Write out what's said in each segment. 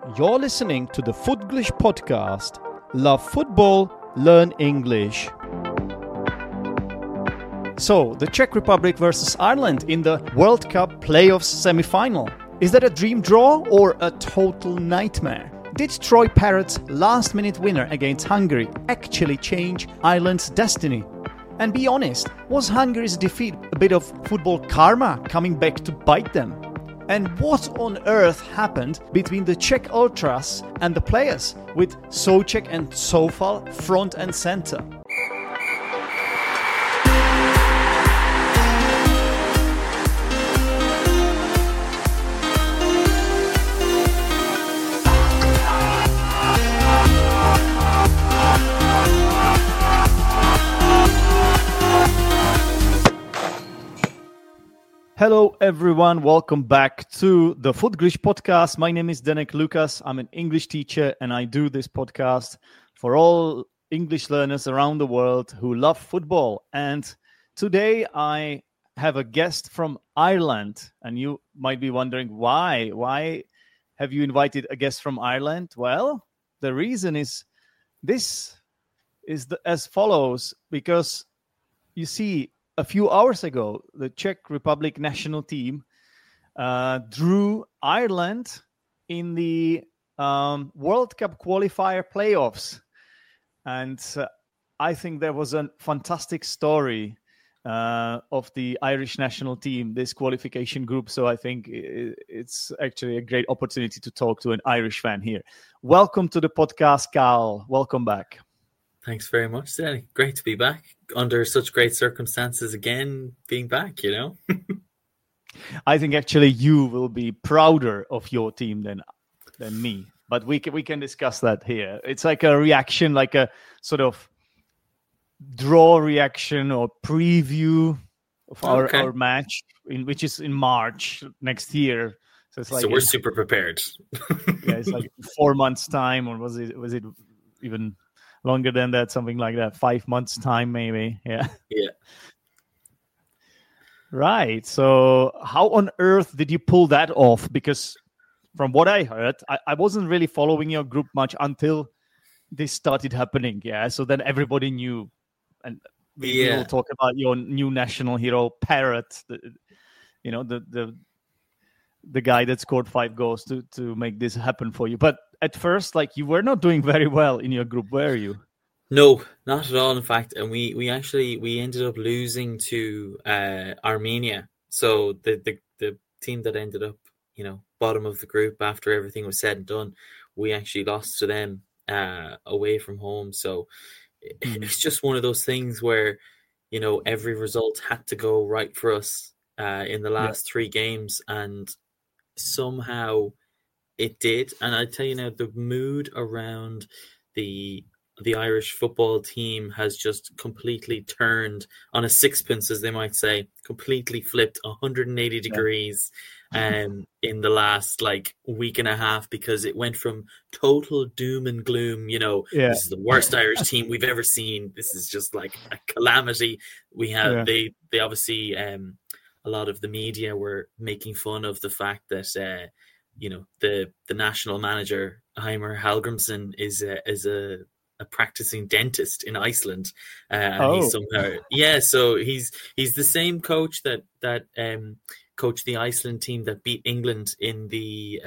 You're listening to the Footglish podcast. Love football, learn English. So, the Czech Republic versus Ireland in the World Cup playoffs semi-final. Is that a dream draw or a total nightmare? Did Troy Parrott's last-minute winner against Hungary actually change Ireland's destiny? And be honest, was Hungary's defeat a bit of football karma coming back to bite them? And what on earth happened between the Czech ultras and the players, with Souček and Soufal front and center? Hello everyone, welcome back to the Footglish podcast. My name is Denek Lucas. I'm an English teacher and I do this podcast for all English learners around the world who love football. And today I have a guest from Ireland, and you might be wondering why. Why have you invited a guest from Ireland? Well, the reason is as follows, because you see, a few hours ago, the Czech Republic national team drew Ireland in the World Cup qualifier playoffs. And I think there was a fantastic story of the Irish national team, this qualification group. So I think it's actually a great opportunity to talk to an Irish fan here. Welcome to the podcast, Carl. Welcome back. Thanks very much, Danny. Great to be back under such great circumstances again, being back, you know. I think actually you will be prouder of your team than me, but we can discuss that here. It's like a reaction, like a sort of draw reaction or preview of our match, which is in March next year. So it's like, so we're super prepared. Yeah, it's like 4 months time, or was it even longer than that, something like that, 5 months time maybe. Yeah. Right. So how on earth did you pull that off? Because from what I heard, I wasn't really following your group much until this started happening. Yeah. So then everybody knew. And we will talk about your new national hero, Parrott, the guy that scored 5 goals to make this happen for you. But at first, like, you were not doing very well in your group, were you? No, not at all, in fact. And we ended up losing to Armenia. So the team that ended up, bottom of the group after everything was said and done, we actually lost to them away from home. So it's just one of those things where, every result had to go right for us in the last 3 games. And somehow it did. And I tell you now, the mood around the Irish football team has just completely turned on a sixpence, as they might say, completely flipped 180 degrees in the last week and a half, because it went from total doom and gloom, this is the worst Irish team we've ever seen. This is just like a calamity. We have they obviously a lot of the media were making fun of the fact that the national manager, Heimir Hallgrímsson, is a practicing dentist in Iceland. He's somehow, so he's the same coach that coached the Iceland team that beat England in the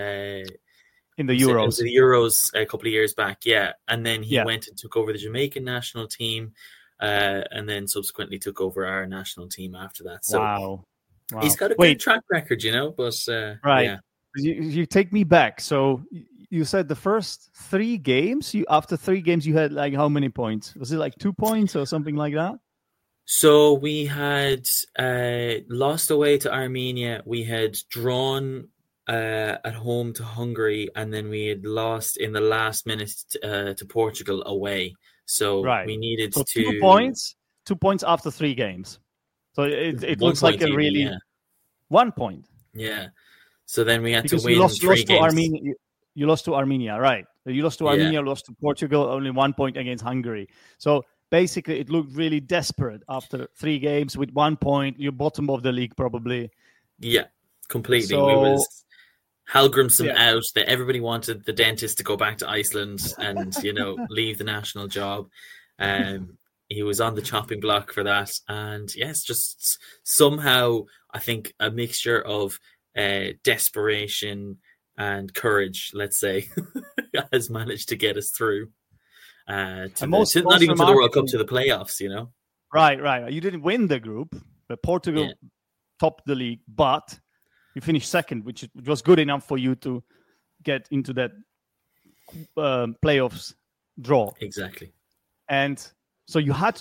Euros. The Euros a couple of years back, and then he went and took over the Jamaican national team, and then subsequently took over our national team after that. So wow. He's got a good track record, but right. Yeah. You take me back. So you said the first 3 games, after 3 games you had how many points? Was it 2 points or something like that? So we had lost away to Armenia. We had drawn at home to Hungary, and then we had lost in the last minute to Portugal away. So we needed 2 points. 2 points after 3 games. So it looks like a really 1 point. Yeah. So then we had to win you lost 3 games. Armenia. You lost to Armenia, right? You lost to Armenia, lost to Portugal, only 1 point against Hungary. So basically, it looked really desperate after 3 games with 1 point. You're bottom of the league, probably. Yeah, completely. So Hallgrimsson Yeah. out. That everybody wanted the dentist to go back to Iceland and leave the national job. He was on the chopping block for that, and yes, just somehow I think a mixture of desperation and courage, let's say, has managed to get us through not even to the World Cup, to the playoffs. Right. You didn't win the group, but Portugal topped the league, but you finished second, which was good enough for you to get into that playoffs draw. Exactly. And so you had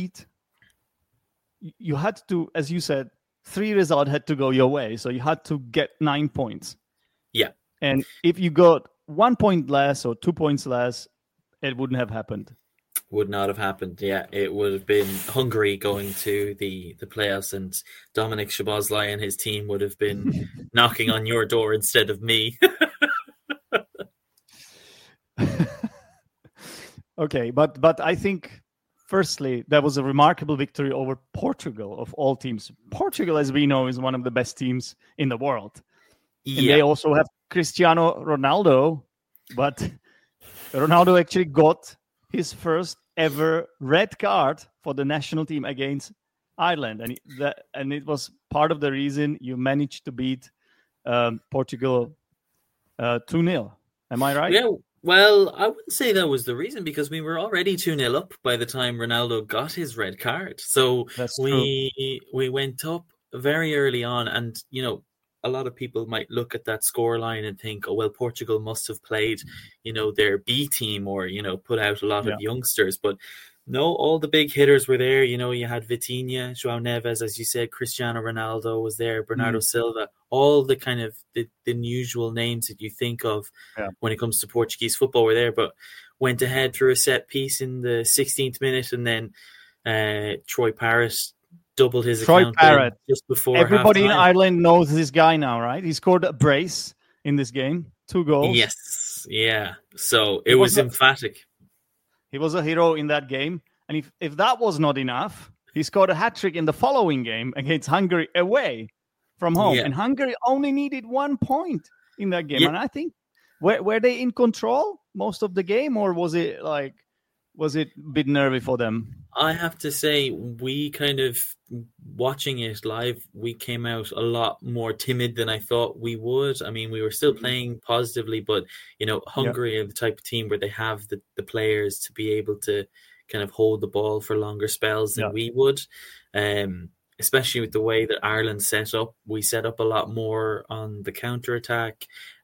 to, as you said, 3 results had to go your way. So you had to get 9 points. Yeah. And if you got 1 point less or 2 points less, it wouldn't have happened. Would not have happened. Yeah, it would have been Hungary going to the playoffs, and Dominic Szoboszlai and his team would have been knocking on your door instead of me. Okay, but I think, firstly, that was a remarkable victory over Portugal of all teams. Portugal, as we know, is one of the best teams in the world. And they also have Cristiano Ronaldo, but Ronaldo actually got his first ever red card for the national team against Ireland, and it was part of the reason you managed to beat Portugal 2-0. Am I right? Yeah. Well, I wouldn't say that was the reason, because we were already 2-0 up by the time Ronaldo got his red card. So we went up very early on, and a lot of people might look at that scoreline and think, oh, well, Portugal must have played, their B team, or, put out a lot of youngsters. But no, all the big hitters were there. You had Vitinha, João Neves, as you said, Cristiano Ronaldo was there, Bernardo Silva, all the kind of the usual names that you think of when it comes to Portuguese football were there, but went ahead through a set piece in the 16th minute, and then Troy Parrott doubled his account just before everybody half-time. In Ireland knows this guy now, right? He scored a brace in this game, 2 goals. Yes, yeah. So it was emphatic. He was a hero in that game. And if that was not enough, he scored a hat-trick in the following game against Hungary away from home. Yeah. And Hungary only needed 1 point in that game. Yeah. And I think, were they in control most of the game, or was it a bit nervy for them? I have to say, we kind of, watching it live, we came out a lot more timid than I thought we would. I mean, we were still playing positively, but, Hungary are the type of team where they have the players to be able to kind of hold the ball for longer spells than we would. Especially with the way that Ireland set up. We set up a lot more on the counter-attack.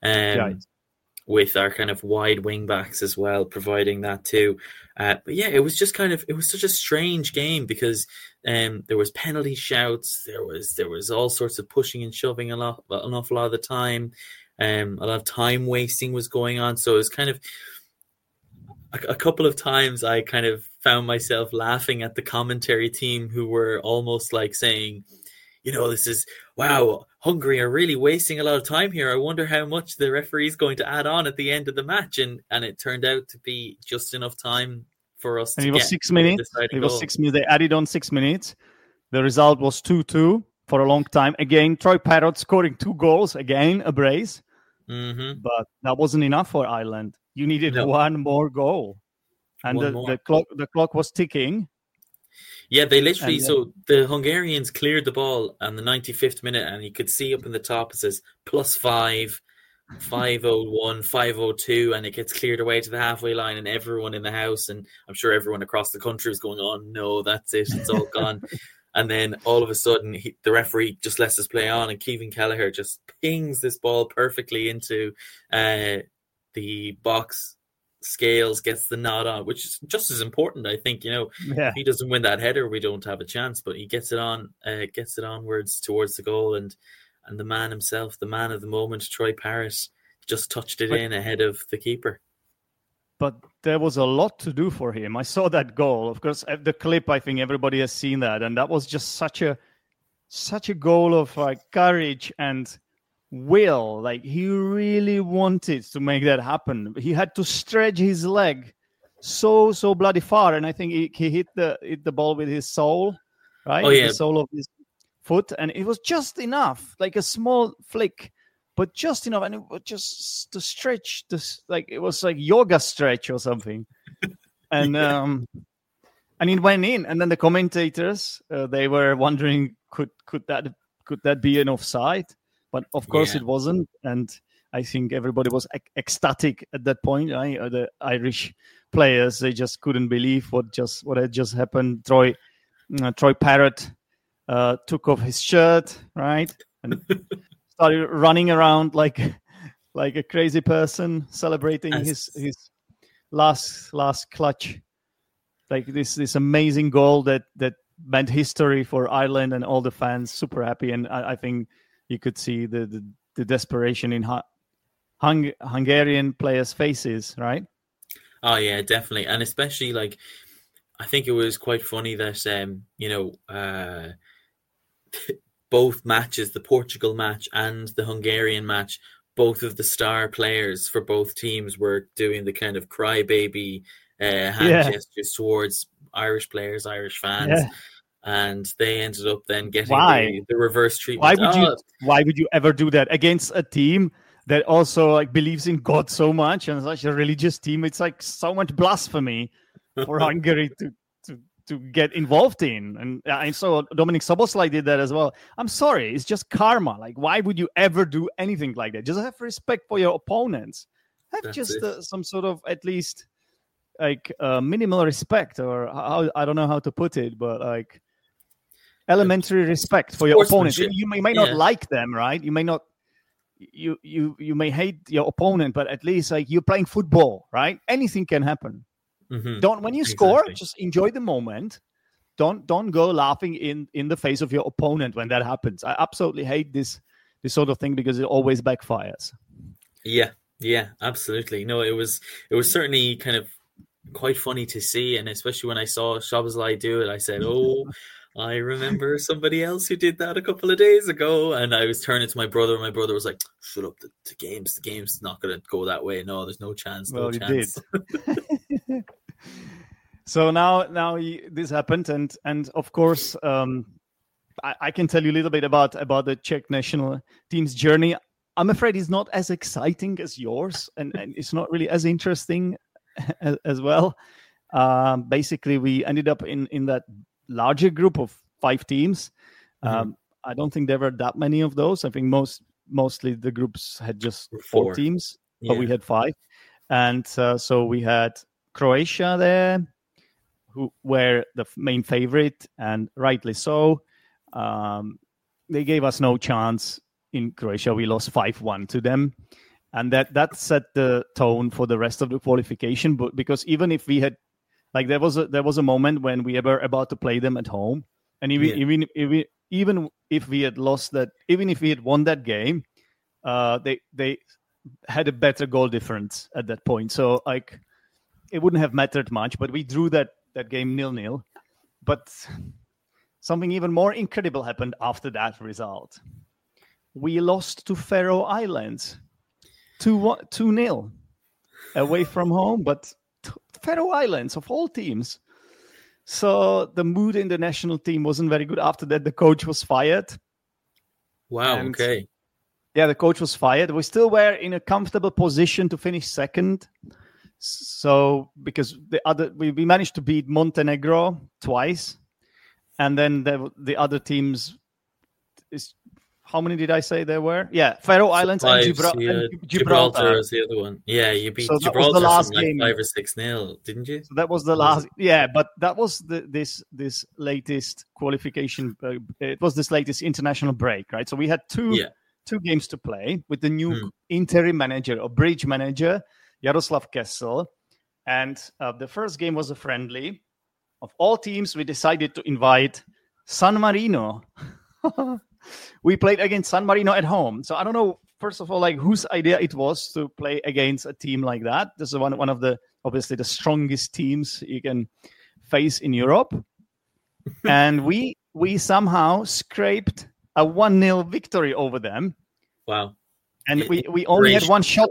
With our kind of wide wing backs as well, providing that too. But yeah, it was such a strange game, because there was penalty shouts, there was all sorts of pushing and shoving an awful lot of the time. A lot of time wasting was going on. So it was kind of a couple of times I kind of found myself laughing at the commentary team, who were almost like saying, this is, wow, Hungary are really wasting a lot of time here. I wonder how much the referee is going to add on at the end of the match. And it turned out to be just enough time for us to get 6 minutes. It was 6 minutes. They added on 6 minutes. The result was 2-2 for a long time. Again, Troy Parrott scoring 2 goals. Again, a brace. Mm-hmm. But that wasn't enough for Ireland. You needed 1 more goal. And the clock was ticking. Yeah, they literally, so the Hungarians cleared the ball on the 95th minute, and you could see up in the top it says +5, 501, 502, and it gets cleared away to the halfway line, and everyone in the house, and I'm sure everyone across the country was going, oh no, that's it, it's all gone. And then all of a sudden, the referee just lets us play on, and Kevin Kelleher just pings this ball perfectly into the box. Scales gets the nod on, which is just as important, I think. If he doesn't win that header, we don't have a chance, but he gets it onwards towards the goal, and the man himself, the man of the moment, Troy Parrott, just touched it in ahead of the keeper. But there was a lot to do for him. I saw that goal. Of course, the clip, I think everybody has seen that, and that was just such a goal of courage and will. Like, he really wanted to make that happen. He had to stretch his leg so bloody far, and I think he hit the ball with his sole, right? Oh yeah, the sole of his foot, and it was just enough, like a small flick but just enough, and it was just to stretch this, like it was like yoga stretch or something, and it went in, and then the commentators they were wondering could that be an offside, but of course it wasn't, and I think everybody was ecstatic at that point. The Irish players, they just couldn't believe what had just happened. Troy Parrott took off his shirt, right, and started running around like a crazy person, celebrating his last clutch, like this amazing goal that meant history for Ireland, and all the fans super happy. And I think you could see the desperation in Hungarian players' faces, right? Oh yeah, definitely, and especially like I think it was quite funny that both matches, the Portugal match and the Hungarian match, both of the star players for both teams were doing the kind of crybaby hand gestures towards Irish players, Irish fans. Yeah. And they ended up then getting the reverse treatment. Why would you ever do that against a team that also like believes in God so much and such a religious team? It's like so much blasphemy for Hungary to get involved in. And I saw Dominik Szoboszlai did that as well. I'm sorry, it's just karma. Like, why would you ever do anything like that? Just have respect for your opponents. Have some sort of at least like minimal respect, or how, I don't know how to put it, but like elementary respect for your opponents. You may not like them, right? You may not. You may hate your opponent, but at least like you're playing football, right? Anything can happen. Mm-hmm. When you score, just enjoy the moment. Don't go laughing in the face of your opponent when that happens. I absolutely hate this sort of thing because it always backfires. Yeah, absolutely. No, it was certainly kind of quite funny to see, and especially when I saw Szoboszlai do it, I said, "Oh, I remember somebody else who did that a couple of days ago." And I was turning to my brother. My brother was like, "Shut up! The game's not going to go that way. No, there's no chance. No chance." Did. So now this happened, and of course, I can tell you a little bit about the Czech national team's journey. I'm afraid it's not as exciting as yours, and it's not really as interesting as well. Basically, we ended up in that larger group of 5 teams. I don't think there were that many of those. I think mostly the groups had just 4 teams, but we had 5. And so we had Croatia there, who were the main favorite, and rightly so. They gave us no chance in Croatia. We lost 5-1 to them. And that set the tone for the rest of the qualification. But because even if we had, like, there was a moment when we were about to play them at home, and even if we had lost that, even if we had won that game, they had a better goal difference at that point. So like, it wouldn't have mattered much. But we drew that game 0-0. But something even more incredible happened after that result. We lost to Faroe Islands 2-0 away from home, but Faroe Islands of all teams. So the mood in the national team wasn't very good. After that, the coach was fired. Wow, okay. Yeah, the coach was fired. We still were in a comfortable position to finish second. So because we managed to beat Montenegro twice, and then the other teams is. How many did I say there were? Yeah, Faroe Islands and Gibraltar is the other one. Yeah, you beat Gibraltar from like 5 or 6-0, didn't you? So that was the last. Yeah, but that was this latest qualification. It was this latest international break, right? So we had two games to play with the new interim manager or bridge manager, Jaroslav Kessel. And the first game was a friendly. Of all teams, we decided to invite San Marino. We played against San Marino at home. So I don't know, first of all, like whose idea it was to play against a team like that. This is one of the, obviously, the strongest teams you can face in Europe. And we somehow scraped a 1-0 victory over them. Wow. And we only had one shot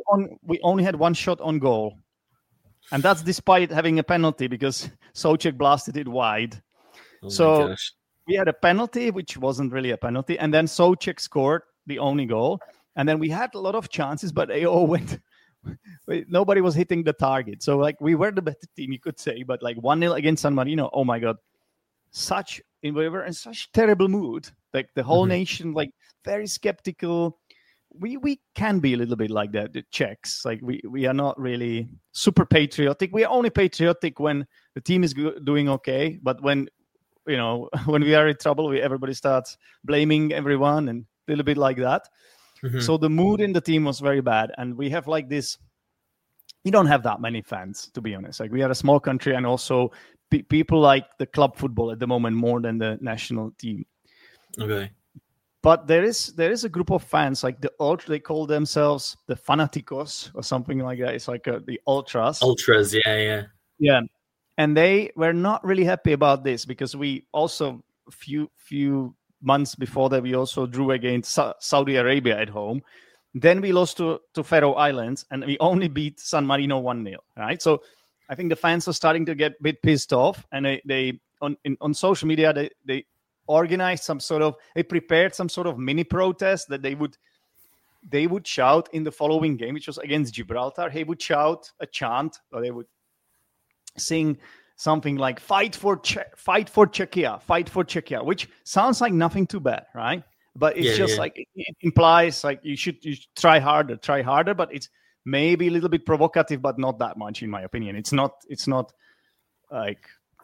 on goal. And that's despite having a penalty because Souček blasted it wide. Oh my gosh. We had a penalty, which wasn't really a penalty, and then Souček scored the only goal. And then we had a lot of chances, but they all went. Nobody was hitting the target. So like we were the better team, you could say, but like 1-0 against San Marino. Oh my God. We were in such terrible mood. Like the whole nation, like very skeptical. We can be a little bit like that, the Czechs. Like we are not really super patriotic. We are only patriotic when the team is doing okay. But when, when we are in trouble, everybody starts blaming everyone and a little bit like that. So the mood in the team was very bad. And we have like this, we don't have that many fans, to be honest. Like we are a small country, and also people like the club football at the moment more than the national team. Okay. But there is a group of fans, like they call themselves the Fanaticos or something like that. It's like the Ultras. Ultras, yeah. Yeah. And they were not really happy about this, because we also, a few months before that, we also drew against Saudi Arabia at home. Then we lost to Faroe Islands, and we only beat San Marino 1-0, right? So I think the fans are starting to get a bit pissed off, and they on social media, they organized they prepared some sort of mini protest that they would shout in the following game, which was against Gibraltar. They would shout a chant, or they would sing something like fight for Czechia, which sounds like nothing too bad, right? But it's like it implies like you should try harder, but it's maybe a little bit provocative, but not that much, in my opinion. It's not like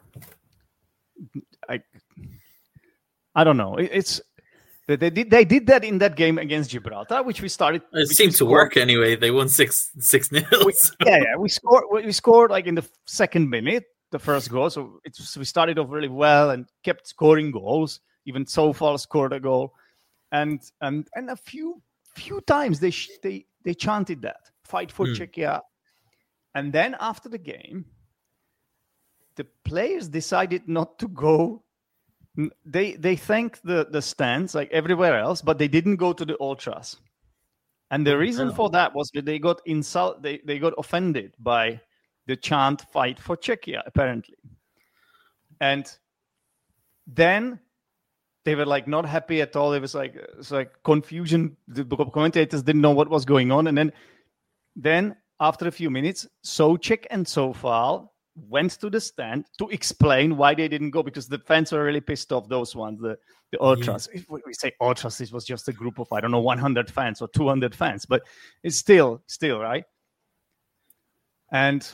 I don't know. They did that in that game against Gibraltar, which we started. It seemed to work anyway. They won 6-0. We scored like in the second minute, the first goal. So we started off really well and kept scoring goals. Even Sofal scored a goal, and a few times they chanted that fight for Czechia, and then after the game, the players decided not to go. They thanked the stands like everywhere else, but they didn't go to the Ultras. And the reason for that was that they got they got offended by the chant "Fight for Czechia," apparently. And then they were like not happy at all. It was like confusion. The commentators didn't know what was going on. And then after a few minutes, Souček and Sofal went to the stand to explain why they didn't go, because the fans were really pissed off, those ones, the Ultras. If we say Ultras, it was just a group of, 100 fans or 200 fans, but it's still right. And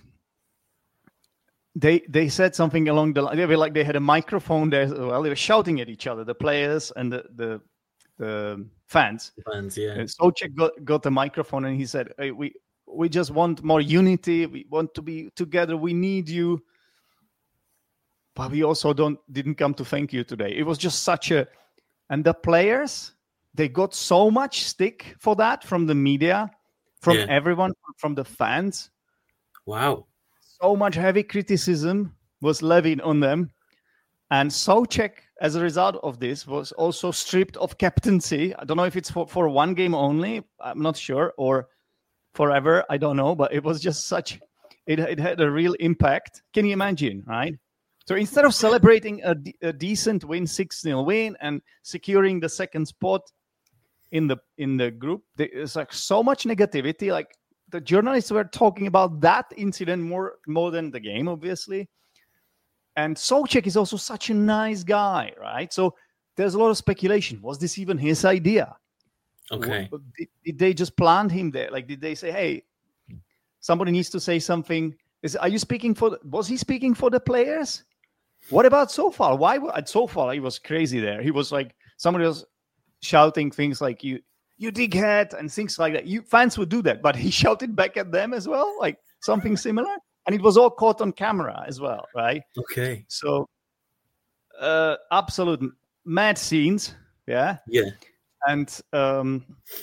they said something along the line. They were like, they had a microphone there as well. They were shouting at each other, the players and the fans. And Souček got the microphone, and he said, hey, we just want more unity. We want to be together. We need you. But we also didn't come to thank you today. It was just and the players, they got so much stick for that from the media, from everyone, from the fans. Wow. So much heavy criticism was levied on them. And Souček, as a result of this, was also stripped of captaincy. I don't know if it's for one game only. I'm not sure. Or forever, I don't know, but it was just it had a real impact. Can you imagine, right? So instead of celebrating a decent win, 6-0 win, and securing the second spot in the group, there's like so much negativity. Like the journalists were talking about that incident more than the game, obviously. And Souček is also such a nice guy, right? So there's a lot of speculation. Was this even his idea? Okay. Did they just plant him there? Like, did they say, hey, somebody needs to say something? Was he speaking for the players? What about Sofal? At Sofal, he was crazy there. He was like, somebody was shouting things like, you dickhead, and things like that. Fans would do that, but he shouted back at them as well, like something similar. And it was all caught on camera as well, right? Okay. So, absolute mad scenes. Yeah. Yeah. And the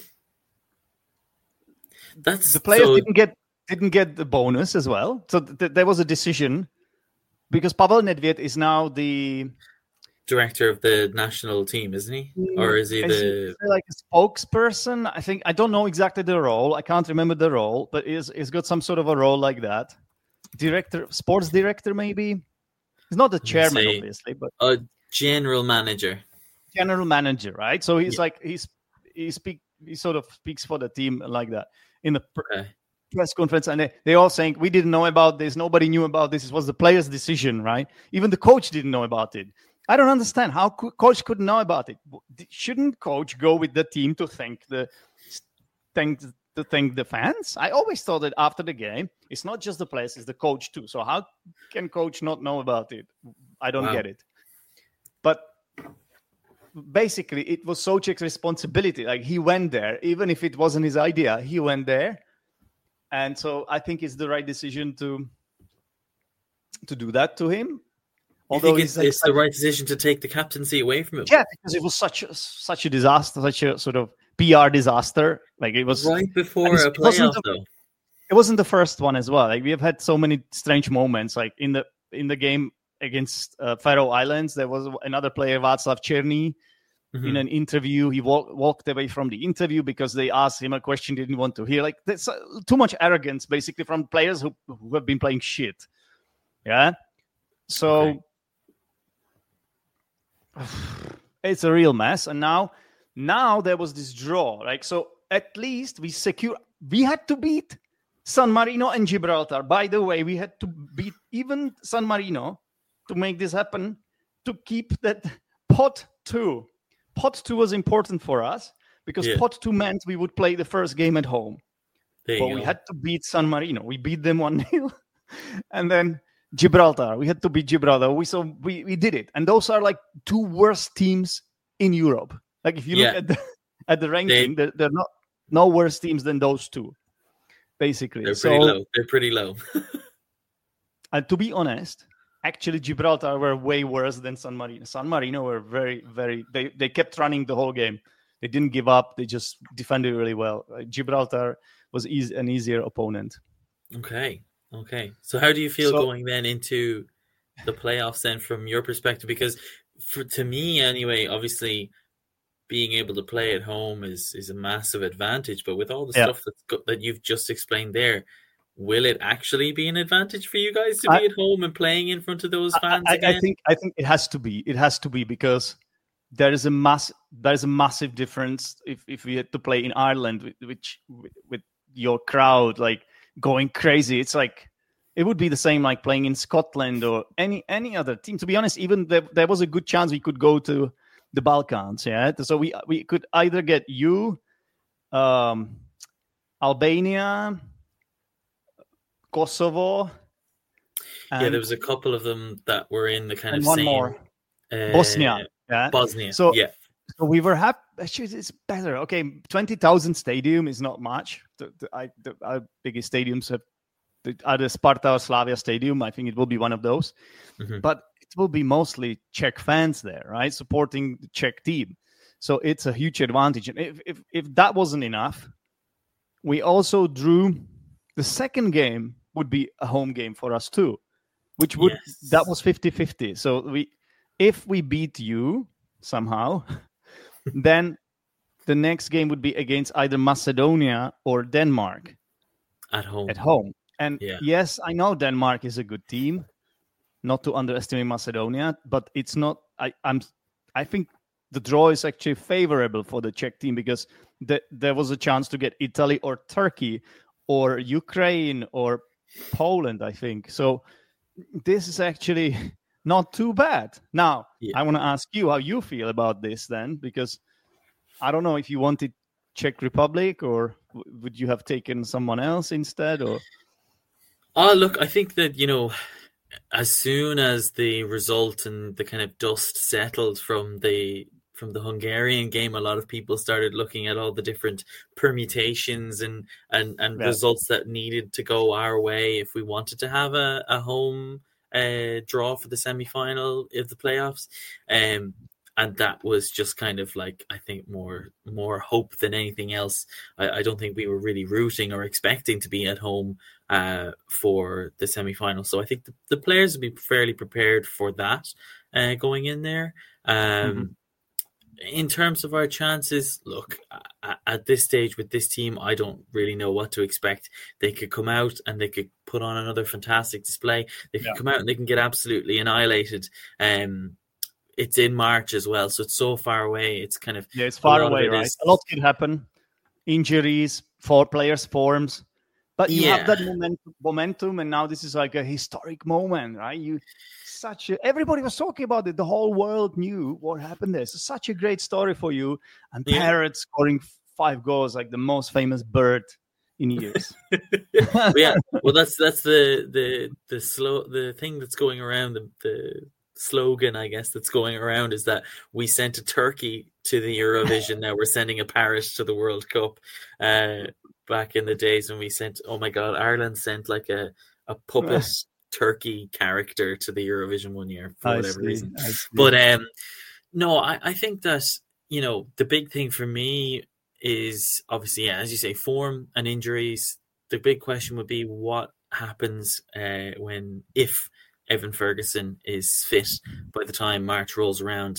players so... didn't get the bonus as well. So there was a decision, because Pavel Nedvěd is now the director of the national team, isn't he? Or is he like a spokesperson? I don't know exactly the role. I can't remember the role, but he's got some sort of a role like that. Sports director, maybe. He's not the chairman, obviously, but a general manager. General manager, right? So he's he sort of speaks for the team like that in the Okay. press conference, and they all saying we didn't know about this, nobody knew about this. It was the players' decision, right? Even the coach didn't know about it. I don't understand how coach couldn't know about it. Shouldn't coach go with the team to thank the fans? I always thought that after the game, it's not just the players, it's the coach too. So how can coach not know about it? I don't get it. But basically, it was Souček's responsibility. Like, he went there, even if it wasn't his idea. He went there, and so I think it's the right decision to do that to him. Although it's the right decision to take the captaincy away from him. Yeah, because it was such a disaster, such a sort of PR disaster. Like, it was right before a playoff, though. It wasn't the first one as well. Like, we have had so many strange moments. Like in the game against Faroe Islands, there was another player, Václav Černý, in an interview. He walked away from the interview because they asked him a question he didn't want to hear. Like, there's too much arrogance, basically, from players who have been playing shit. Yeah, so. Okay. It's a real mess. And now there was this draw. Like, so at least we had to beat San Marino and Gibraltar. By the way, we had to beat even San Marino to make this happen, to keep that pot 2. Pot 2 was important for us because pot 2 meant we would play the first game at home. But we had to beat San Marino. We beat them 1-0. And then Gibraltar. We had to beat Gibraltar. We did it. And those are like 2 worst teams in Europe. Like, if you look at the ranking, they're not no worse teams than those 2, basically. They're pretty low. And to be honest, actually Gibraltar were way worse than San Marino. San Marino were very, very... They kept running the whole game. They didn't give up. They just defended really well. Gibraltar was an easier opponent. Okay. So how do you feel going then into the playoffs then from your perspective? Because to me anyway, obviously being able to play at home is a massive advantage. But with all the stuff that you've just explained there, will it actually be an advantage for you guys to be at home and playing in front of those fans again? I think it has to be. It has to be, because there is a massive difference if we had to play in Ireland with your crowd like going crazy. It's like it would be the same like playing in Scotland or any other team. To be honest, even there was a good chance we could go to the Balkans. Yeah, so we could either get Albania, Kosovo. There was a couple of them that were in the kind of one same. More. Bosnia. Yeah. Bosnia. So we were happy. Actually, it's better. Okay, 20,000 stadium is not much. Our biggest stadiums have either Sparta or Slavia Stadium. I think it will be one of those. Mm-hmm. But it will be mostly Czech fans there, right? Supporting the Czech team. So it's a huge advantage. And if that wasn't enough, we also drew the second game would be a home game for us too, which would that was 50-50. So if we beat you somehow, then the next game would be against either Macedonia or Denmark. At home. And yes, I know Denmark is a good team, not to underestimate Macedonia, but it's not. I think the draw is actually favorable for the Czech team, because there was a chance to get Italy or Turkey or Ukraine or Poland, I think. So this is actually not too bad. Now, I want to ask you how you feel about this then, because I don't know if you wanted Czech Republic or would you have taken someone else instead? Or look, I think that, as soon as the result and the kind of dust settled from the Hungarian game, a lot of people started looking at all the different permutations and results that needed to go our way if we wanted to have a home draw for the semi-final of the playoffs. And that was just kind of like, I think, more hope than anything else. I don't think we were really rooting or expecting to be at home for the semi-final. So I think the players would be fairly prepared for that going in there. In terms of our chances, look, at this stage with this team, I don't really know what to expect. They could come out and they could put on another fantastic display. They could come out and they can get absolutely annihilated. It's in March as well, so it's so far away. It's kind of it's far away, right? A lot could happen. injuries, for players' forms. But you have Yeah. that momentum, and now this is like a historic moment, right? Everybody was talking about it. The whole world knew what happened there. So such a great story for you. And Yeah. Parrott scoring 5 goals, like the most famous bird in years. Yeah. Well, that's the thing that's going around, the slogan, I guess, that's going around is that we sent a turkey to the Eurovision. Now we're sending a parrot to the World Cup. Back in the days when we sent, oh my God, Ireland sent like a puppet turkey character to the Eurovision one year for whatever reason. But no, I think that, the big thing for me is obviously, as you say, form and injuries. The big question would be what happens if Evan Ferguson is fit by the time March rolls around.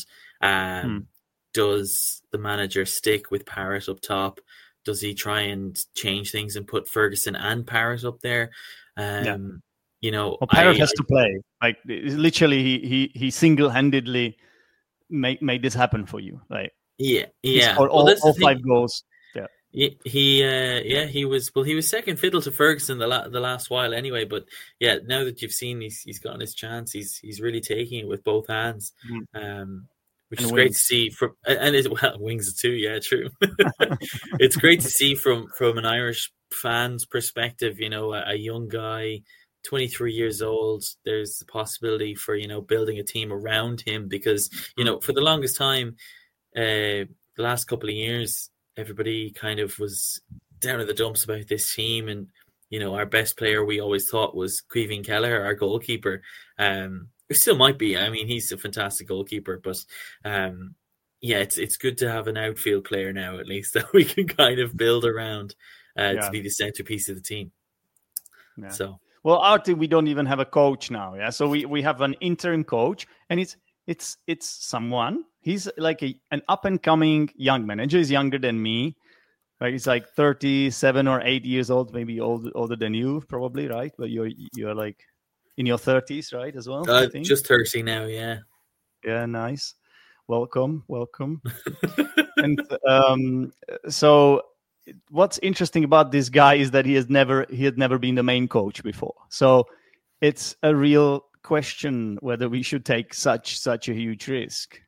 Does the manager stick with Parrott up top? Does he try and change things and put Ferguson and Parrott up there? Parrott has to play. Like literally, he single-handedly made this happen for you. Like he scored all 5 goals. Yeah, he was second fiddle to Ferguson the last while anyway. But yeah, now that you've seen he's gotten his chance, he's really taking it with both hands. Which is great to see wings too. Yeah, true. It's great to see from an Irish fan's perspective. A young guy, 23 years old. There's the possibility for building a team around him because for the longest time, the last couple of years, everybody kind of was down in the dumps about this team, and our best player we always thought was Caoimhín Kelleher, our goalkeeper. It still might be. I mean, he's a fantastic goalkeeper, but it's good to have an outfield player now, at least, that we can kind of build around to be the centerpiece of the tean. Yeah. So, well, our team, we don't even have a coach now. Yeah, so we have an interim coach, and it's someone. He's like an up and coming young manager. He's younger than me. Right, he's like 37 or 8 years old, maybe older than you, probably, right? But you're like in your 30s, right, as well? I think. Just 30 now, yeah. Yeah, nice. Welcome. And so what's interesting about this guy is that he had never been the main coach before. So it's a real question whether we should take such a huge risk.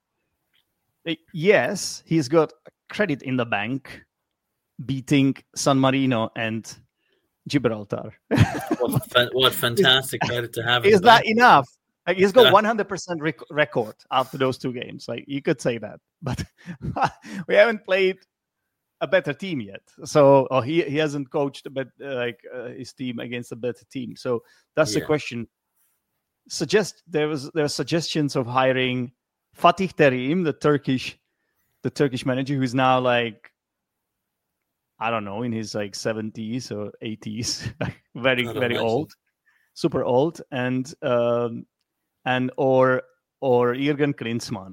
Yes, he's got credit in the bank, beating San Marino and Gibraltar. What fantastic credit to have. Is that enough? Like, he's got 100% record after those 2 games. Like, you could say that, but we haven't played a better team yet. So he hasn't coached his team against a better team. So that's the question. There are suggestions of hiring Fatih Terim, the Turkish manager, who's now like, I don't know, in his like 70s or 80s, very old, super old, and or Jürgen Klinsmann.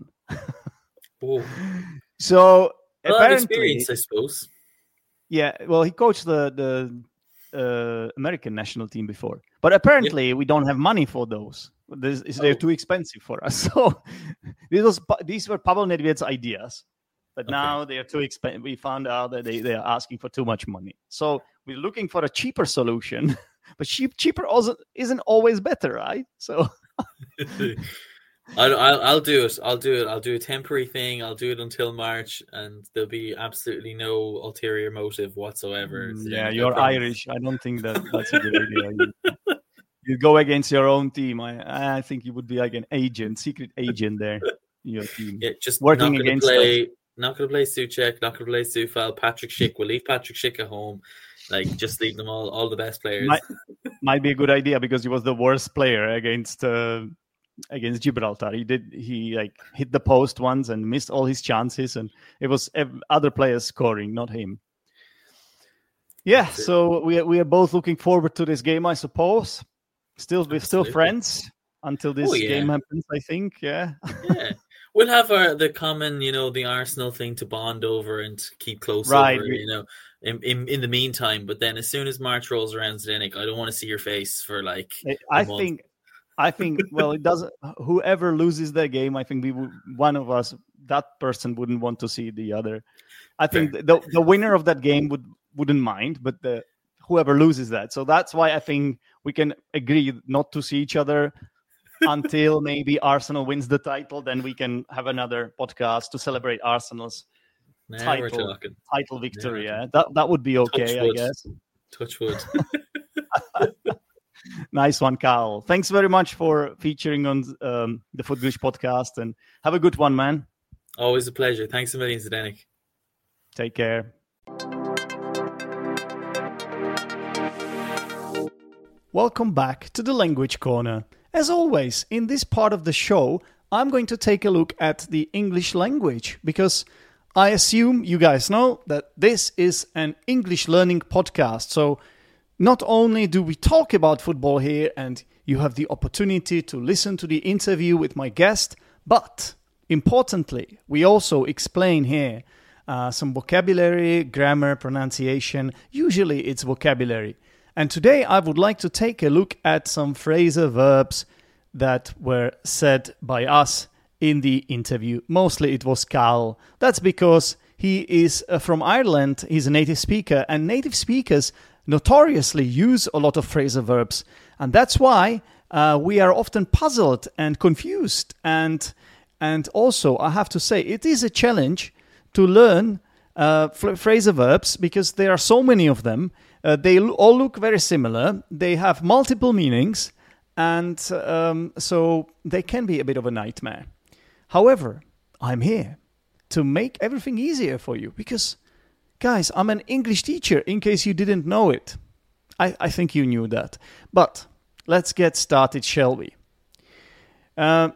So apparently, experience, I suppose. Yeah, well, he coached the American national team before, but apparently we don't have money for those. They're too expensive for us. So these were Pavel Nedved's ideas. But now they are too expensive. We found out that they are asking for too much money. So we're looking for a cheaper solution. But cheaper also isn't always better, right? So I'll do it. I'll do a temporary thing. I'll do it until March, and there'll be absolutely no ulterior motive whatsoever. Yeah, you're Irish. I don't think that's a good idea. You go against your own team. I think you would be like an secret agent there in your team. Yeah, just working against us. Not going to play Souček, not going to play Soufal, Patrick Schick. We'll leave Patrick Schick at home. Like, just leave them all the best players. Might be a good idea because he was the worst player against Gibraltar. He hit the post once and missed all his chances, and it was other players scoring, not him. Yeah, so we are both looking forward to this game, I suppose. We're still friends until this game happens, I think. Yeah. Yeah. We'll have the common, the Arsenal thing to bond over and keep close right. over, in the meantime. But then as soon as March rolls around, Zdenek, I don't want to see your face for like I think, well, it doesn't. Whoever loses that game, I think one of us that person wouldn't want to see the other. I think the winner of that game wouldn't mind, but whoever loses that. So that's why I think we can agree not to see each other until maybe Arsenal wins the title. Then we can have another podcast to celebrate Arsenal's title victory. Yeah, that would be okay, I guess. Touch wood. Nice one, Carl. Thanks very much for featuring on the Footglish podcast, and have a good one, man. Always a pleasure. Thanks a million, Zdenek. Take care. Welcome back to the Language Corner. As always, in this part of the show, I'm going to take a look at the English language, because I assume you guys know that this is an English learning podcast. So not only do we talk about football here and you have the opportunity to listen to the interview with my guest, but importantly, we also explain here some vocabulary, grammar, pronunciation. Usually it's vocabulary. And today I would like to take a look at some phrasal verbs that were said by us in the interview. Mostly it was Carl. That's because he is from Ireland. He's a native speaker, and native speakers notoriously use a lot of phrasal verbs. And that's why we are often puzzled and confused. And also, I have to say, it is a challenge to learn phrasal verbs because there are so many of them. They all look very similar. They have multiple meanings, and so they can be a bit of a nightmare. However, I'm here to make everything easier for you because, guys, I'm an English teacher, in case you didn't know it. I think you knew that. But let's get started, shall we? I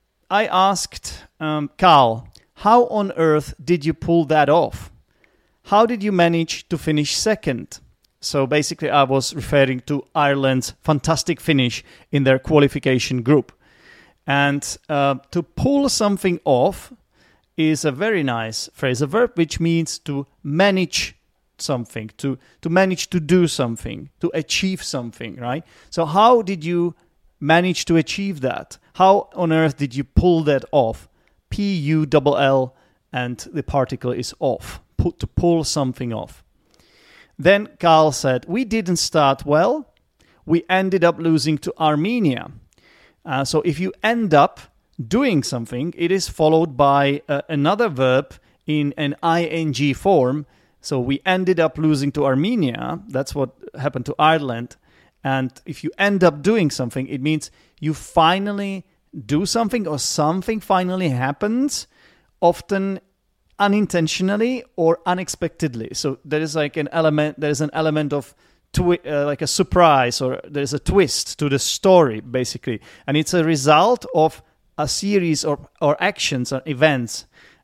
asked Carl, how on earth did you pull that off? How did you manage to finish second? So basically, I was referring to Ireland's fantastic finish in their qualification group. And to pull something off is a very nice phrasal verb, which means to manage something, to manage to do something, to achieve something, right? So how did you manage to achieve that? How on earth did you pull that off? P-U-L-L, and the particle is off, to pull something off. Then Carl said, we didn't start well. We ended up losing to Armenia. So if you end up doing something, it is followed by another verb in an ing form. So we ended up losing to Armenia. That's what happened to Ireland. And if you end up doing something, it means you finally do something or something finally happens, often unintentionally or unexpectedly. So there is like an element of like a surprise, or there's a twist to the story, basically. And it's a result of a series or actions or events.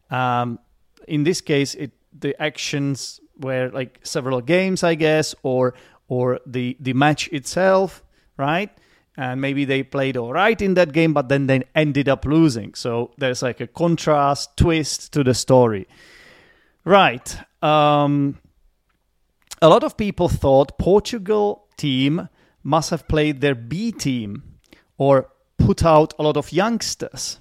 In this case, the actions were like several games, I guess, or the match itself, right? And maybe they played all right in that game, but then they ended up losing. So there's like a contrast, twist to the story. Right. A lot of people thought Portugal team must have played their B team or put out a lot of youngsters.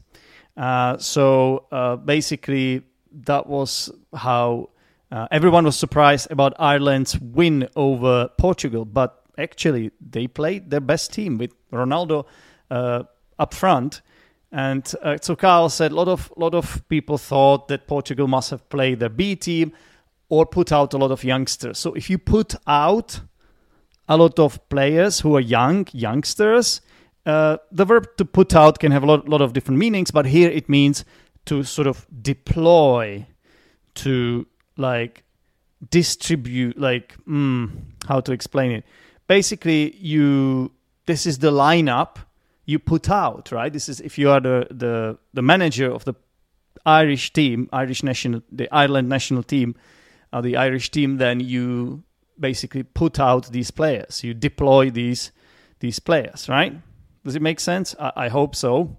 So basically, that was how everyone was surprised about Ireland's win over Portugal. But actually, they played their best team with Ronaldo up front. And so Carl said a lot of people thought that Portugal must have played their B team or put out a lot of youngsters. So if you put out a lot of players who are youngsters, the verb to put out can have a lot of different meanings, but here it means to sort of deploy, to like distribute, like, how to explain it? Basically, this is the lineup you put out, right? This is if you are the manager of the Irish team, the Ireland national team, the Irish team, then you basically put out these players. You deploy these players, right? Does it make sense? I hope so.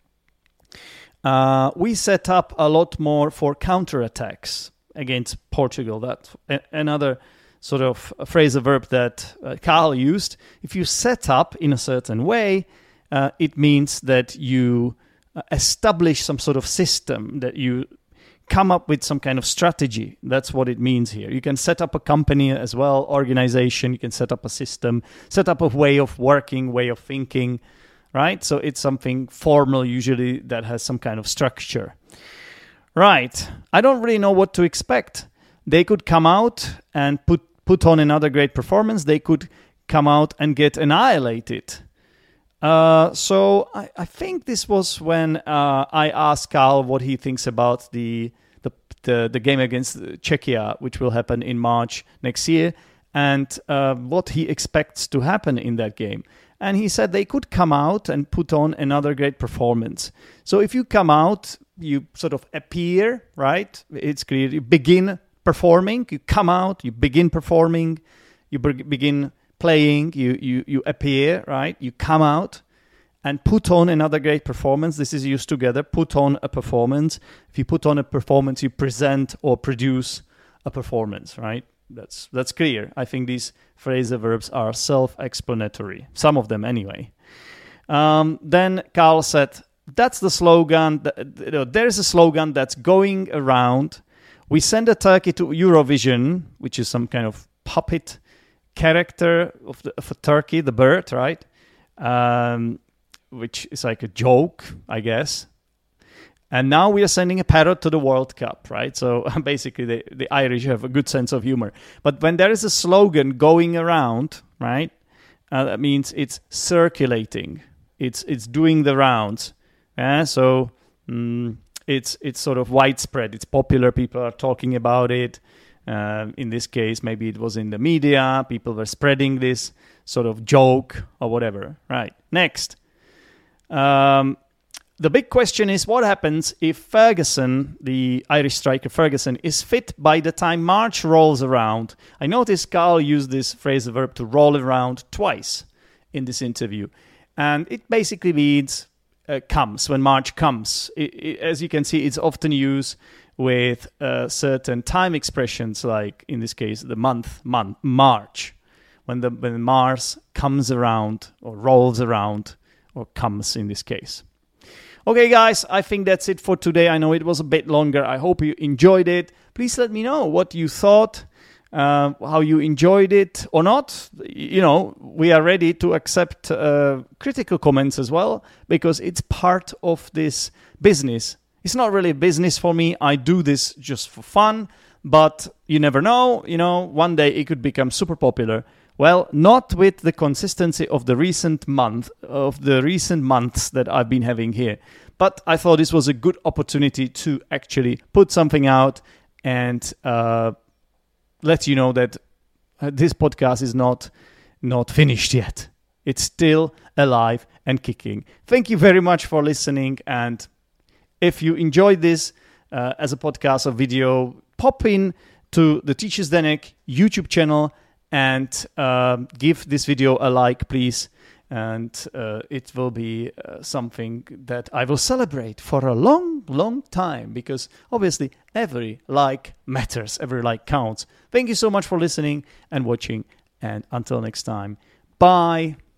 We set up a lot more for counterattacks against Portugal. That's another sort of a phrasal verb that Carl used. If you set up in a certain way, it means that you establish some sort of system, that you come up with some kind of strategy. That's what it means here. You can set up a company as well, organization. You can set up a system, set up a way of working, way of thinking, right? So it's something formal usually that has some kind of structure. Right. I don't really know what to expect. They could come out and put on another great performance. They could come out and get annihilated. So I think this was when I asked Carl what he thinks about the game against Czechia, which will happen in March next year, and what he expects to happen in that game. And he said they could come out and put on another great performance. So if you come out, you sort of appear, right? It's clear. You begin performing. You come out. You begin performing. You begin playing. You appear, right? You come out and put on another great performance. This is used together. Put on a performance. If you put on a performance, you present or produce a performance, right? That's clear. I think these phrasal verbs are self-explanatory. Some of them, anyway. Then Carl said, "That's the slogan. There's a slogan that's going around. We send a turkey to Eurovision," which is some kind of puppet character of a turkey, the bird, right? Which is like a joke, I guess. And now we are sending a parrot to the World Cup, right? So basically the Irish have a good sense of humor. But when there is a slogan going around, right, that means it's circulating. It's doing the rounds. So it's sort of widespread. It's popular. People are talking about it. In this case, maybe it was in the media. People were spreading this sort of joke or whatever. Right. Next. The big question is what happens if Ferguson, the Irish striker Ferguson, is fit by the time March rolls around. I noticed Carl used this phrasal verb to roll around twice in this interview. And it basically means comes, when March comes. As you can see, it's often used with certain time expressions, like in this case, the month March, when Mars comes around or rolls around or comes in this case. Okay, guys, I think that's it for today. I know it was a bit longer. I hope you enjoyed it. Please let me know what you thought, how you enjoyed it or not. You know, we are ready to accept critical comments as well, because it's part of this business. It's not really a business for me. I do this just for fun, but you never know. You know, one day it could become super popular. Well, not with the consistency of the recent months that I've been having here. But I thought this was a good opportunity to actually put something out and let you know that this podcast is not finished yet. It's still alive and kicking. Thank you very much for listening. And if you enjoyed this as a podcast or video, pop in to the Teacher's Denek YouTube channel and give this video a like, please. And it will be something that I will celebrate for a long, long time, because obviously every like matters, every like counts. Thank you so much for listening and watching, and until next time, bye.